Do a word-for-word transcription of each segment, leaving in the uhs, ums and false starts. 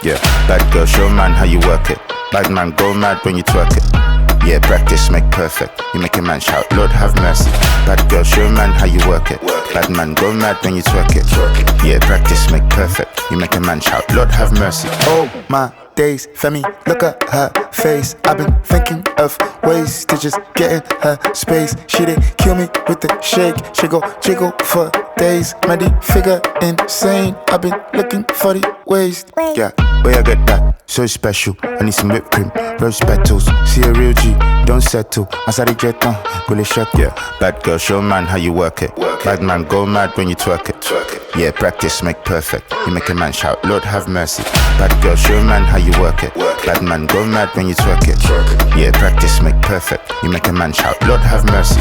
Yeah, bad girl, show man how you work it. Bad man, go mad when you twerk it. Yeah, practice make perfect. You make a man shout, Lord have mercy. Bad girl, show man how you work it. Bad man, go mad when you twerk it. Yeah, practice make perfect. You make a man shout, Lord have mercy. Oh my days, Femi, look at her face. I've been thinking of ways to just get in her space. She did kill me with the shake. She go jiggle for days. Muddy figure insane. I've been looking for the ways. Yeah, where I get that? So special. I need some whipped cream, rose petals. See a real G, don't settle. Masari jeton, go le shut. Yeah, bad girl, show man how you work it. Bad man, go mad when you twerk it. Yeah, practice make perfect. You make a man shout, Lord have mercy. Bad girl, show man how you work it. Bad man, go mad when you twerk it. Yeah, practice make perfect. You make a man shout, Lord have mercy.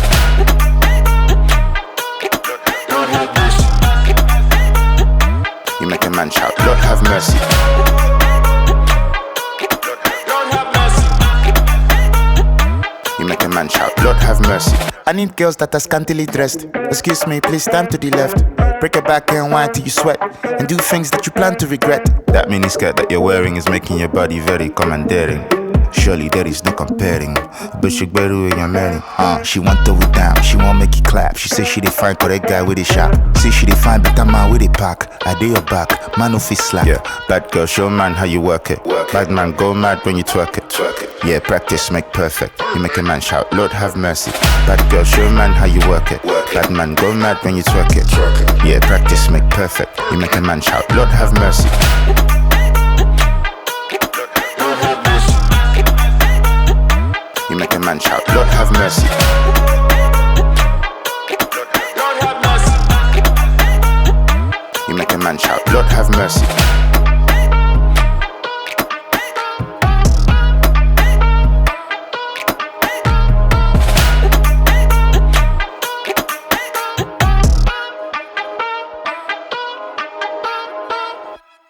Lord have mercy. You make a man shout, Lord have mercy. Lord have mercy. You make a man shout, Lord have mercy. I need girls that are scantily dressed. Excuse me, please stand to the left. Break it back and whine till you sweat. And do things that you plan to regret. That mini skirt that you're wearing is making your body very commandeering. Surely there is no comparing. But she better with your man. Uh, she want throw it down, she won't make it clap. She say she dey find correct guy with a shop. Say she dey find better man with a pack. I do your back, man no fit slap. Yeah, bad girl, show man how you work it. Bad man, go mad when you twerk it. Yeah, practice make perfect. You make a man shout, Lord have mercy. Bad girl, show man how you work it. Bad man, go mad when you twerk it. Yeah, practice make perfect. You make a man shout, Lord have mercy. Lord have mercy. You make a man shout, Lord have mercy. Lord have mercy. You make a man shout, Lord have mercy.